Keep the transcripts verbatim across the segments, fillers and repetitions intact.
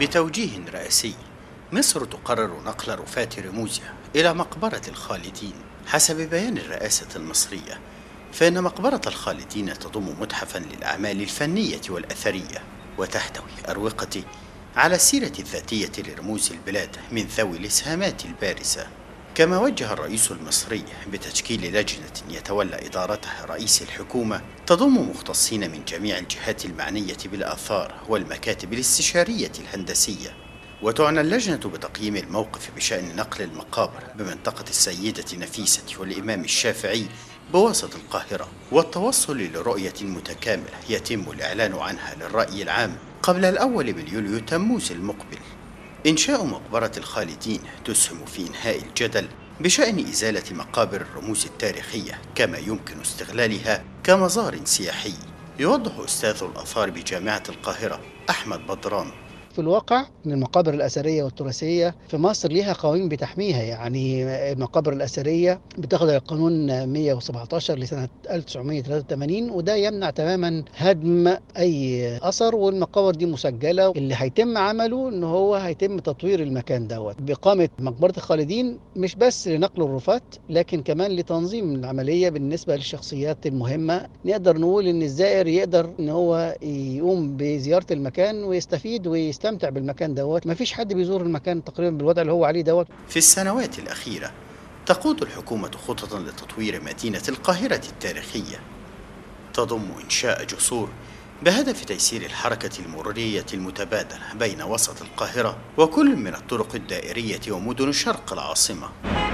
بتوجيه رئاسي، مصر تقرر نقل رفات رموزها إلى مقبرة الخالدين. حسب بيان الرئاسة المصرية، فإن مقبرة الخالدين تضم متحفا للأعمال الفنية والأثرية، وتحتوي أروقة على السيرة الذاتية لرموز البلاد من ذوي الإسهامات البارزة. كما وجه الرئيس المصري بتشكيل لجنة يتولى إدارتها رئيس الحكومة تضم مختصين من جميع الجهات المعنية بالآثار والمكاتب الاستشارية الهندسية. وتعنى اللجنة بتقييم الموقف بشأن نقل المقابر بمنطقة السيدة نفيسة والإمام الشافعي بوسط القاهرة، والتوصل لرؤية متكاملة يتم الإعلان عنها للرأي العام قبل الأول من يوليو تموز المقبل. إنشاء مقبرة الخالدين تسهم في إنهاء الجدل بشأن إزالة مقابر الرموز التاريخية، كما يمكن استغلالها كمزار سياحي. يوضح أستاذ الآثار بجامعة القاهرة أحمد بدران: في الواقع ان المقابر الاثريه والتراثيه في مصر ليها قوانين بتحميها. يعني المقابر الاثريه بتخضع القانون مئة وسبعة عشر لسنه ألف وتسعمئة وثلاثة وثمانين، وده يمنع تماما هدم اي اثر، والمقابر دي مسجله. اللي هيتم عمله ان هو هيتم تطوير المكان دوت باقامه مقبره الخالدين، مش بس لنقل الرفات لكن كمان لتنظيم العمليه بالنسبه للشخصيات المهمه. نقدر نقول ان الزائر يقدر ان هو يقوم بزياره المكان ويستفيد ويستفيد يستمتع بالمكان دوت. مفيش حد بيزور المكان تقريبا بالوضع اللي هو عليه دوت. في السنوات الأخيرة تقود الحكومة خططا لتطوير مدينة القاهرة التاريخية، تضم إنشاء جسور بهدف تيسير الحركة المرورية المتبادلة بين وسط القاهرة وكل من الطرق الدائرية ومدن الشرق العاصمة.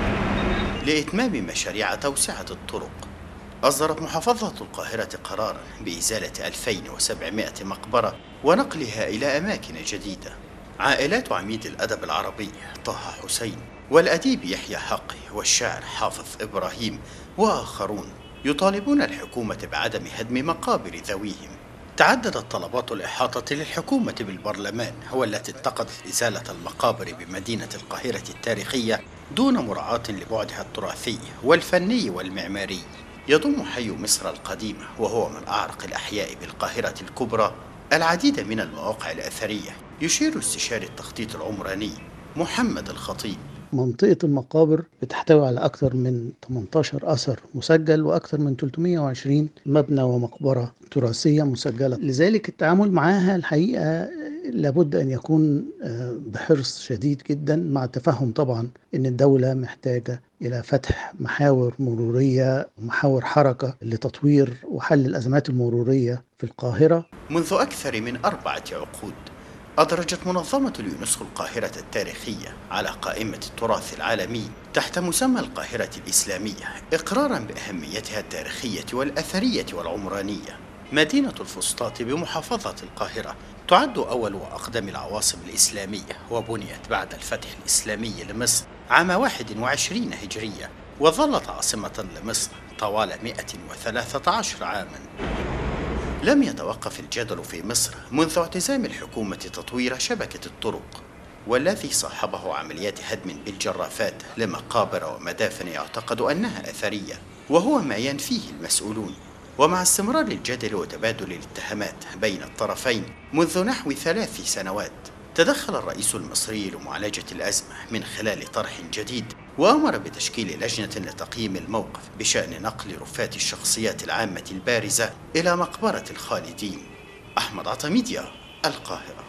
لإتمام مشاريع توسعة الطرق، أصدرت محافظة القاهرة قراراً بإزالة ألفين وسبعمئة مقبرة ونقلها إلى أماكن جديدة. عائلات عميد الأدب العربي طه حسين والأديب يحيى حقي والشاعر حافظ إبراهيم وآخرون يطالبون الحكومة بعدم هدم مقابر ذويهم. تعددت طلبات الإحاطة للحكومة بالبرلمان والتي انتقدت إزالة المقابر بمدينة القاهرة التاريخية دون مراعاة لبعدها التراثي والفني والمعماري. يضم حي مصر القديمة، وهو من أعرق الأحياء بالقاهرة الكبرى، العديد من المواقع الأثرية. يشير استشاري التخطيط العمراني محمد الخطيب: منطقة المقابر بتحتوي على أكثر من ثمانية عشر أثر مسجل وأكثر من ثلاثمئة وعشرين مبنى ومقبرة تراثية مسجلة، لذلك التعامل معها الحقيقة لابد أن يكون بحرص شديد جدا، مع التفهم طبعا أن الدولة محتاجة إلى فتح محاور مرورية ومحاور حركة لتطوير وحل الأزمات المرورية في القاهرة. منذ أكثر من أربعة عقود أدرجت منظمة اليونسكو القاهرة التاريخية على قائمة التراث العالمي تحت مسمى القاهرة الإسلامية، إقراراً بأهميتها التاريخية والأثرية والعمرانية. مدينة الفسطاط بمحافظة القاهرة تعد أول وأقدم العواصم الإسلامية، وبنيت بعد الفتح الإسلامي لمصر عام واحد وعشرين هجرية، وظلت عاصمة لمصر طوال مئة وثلاثة عشر عاماً. لم يتوقف الجدل في مصر منذ اعتزام الحكومة تطوير شبكة الطرق، والذي صاحبه عمليات هدم بالجرافات لمقابر ومدافن يعتقد أنها أثرية، وهو ما ينفيه المسؤولون. ومع استمرار الجدل وتبادل الاتهامات بين الطرفين منذ نحو ثلاث سنوات، تدخل الرئيس المصري لمعالجة الأزمة من خلال طرح جديد، وأمر بتشكيل لجنة لتقييم الموقف بشأن نقل رفات الشخصيات العامة البارزة إلى مقبرة الخالدين. أحمد عطا، ميديا، القاهرة.